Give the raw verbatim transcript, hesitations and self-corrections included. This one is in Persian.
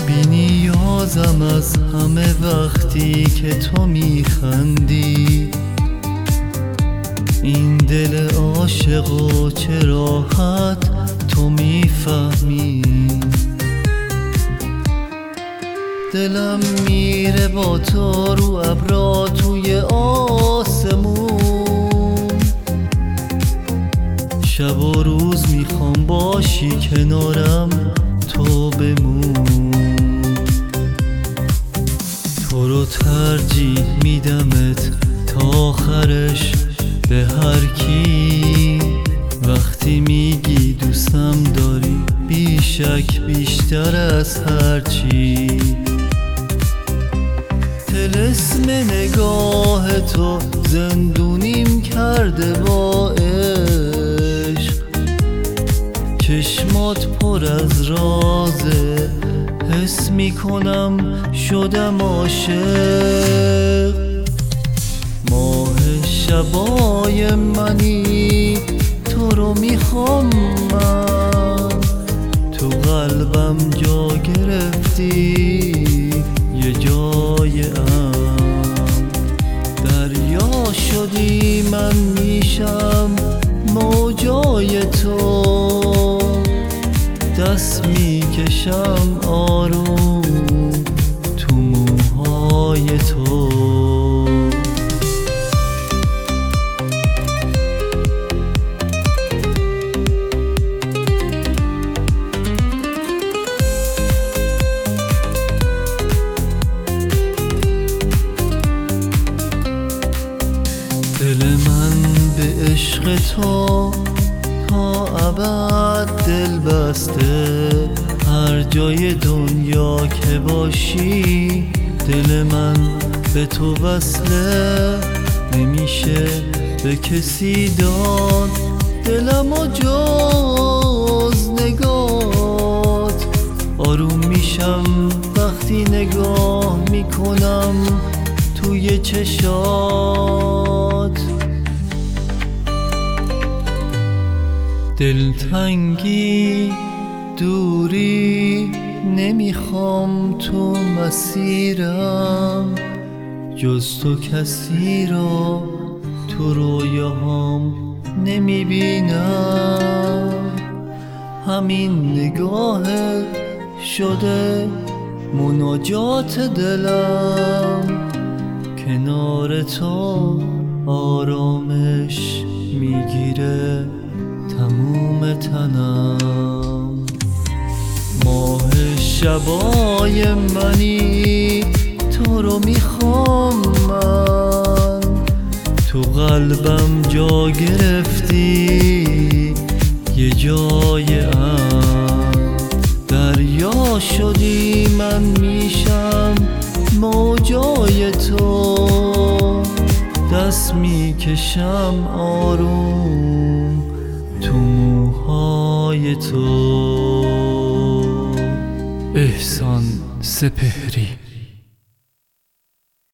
بی نیازم از همه وقتی که تو میخندی. این دل عاشق و چه راحت تو میفهمی. دلم میره با تو رو ابرا توی آسمون. شب و روز میخوام باشی کنارم تو بمون. تو رو ترجیح میدمت تا آخرش به هر کی. وقتی میگی دوستم داری بیشک بیشتر از هر چی. طلسم نگاه تو زندونیم کرده با عشق. چشمات پر از رازه حس میکنم شدم عاشق. ماه شبای منی تو رو میخوام من. تو قلبم جا گرفتی یه جای ام. دریا شدی من میشم موجای تو. دست میکشم آروم تو موهای تو. دل من به عشق تو تا ابد دل بسته. هر جای دنیا که باشی دل من به تو وصله. نمیشه به کسی داد دلم و جز نگات. آروم میشم وقتی نگاه میکنم توی چشات. دلتنگی دوری نمیخوام تو مسیرم. جز تو کسی رو تو رویاهام نمیبینم. همین نگاه شده مناجات دلم. کنار تو آرامش میگیره تموم تنم. ماه شبای منی تو رو میخوام من. تو قلبم جا گرفتی یه جای ام. دریا شدی من میشم موجای تو. دست میکشم آروم تو موهای تو. احسان سپهری.